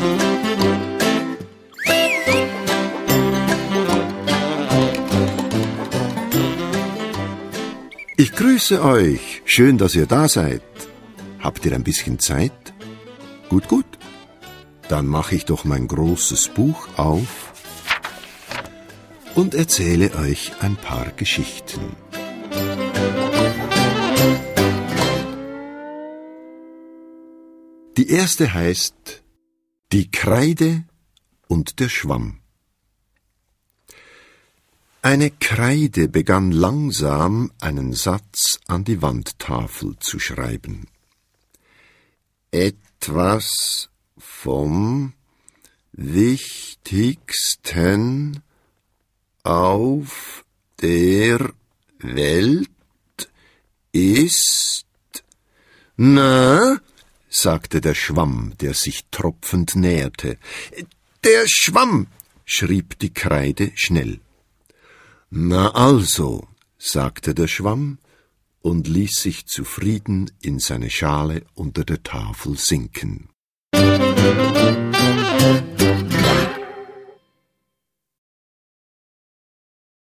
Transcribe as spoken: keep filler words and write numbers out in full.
Ich grüße euch. Schön, dass ihr da seid. Habt ihr ein bisschen Zeit? Gut, gut. Dann mache ich doch mein großes Buch auf und erzähle euch ein paar Geschichten. Die erste heißt Die Kreide und der Schwamm. Eine Kreide begann langsam einen Satz an die Wandtafel zu schreiben. Etwas vom Wichtigsten auf der Welt ist... Na, sagte der Schwamm, der sich tropfend näherte. Der Schwamm, schrieb die Kreide schnell. Na also, sagte der Schwamm und ließ sich zufrieden in seine Schale unter der Tafel sinken.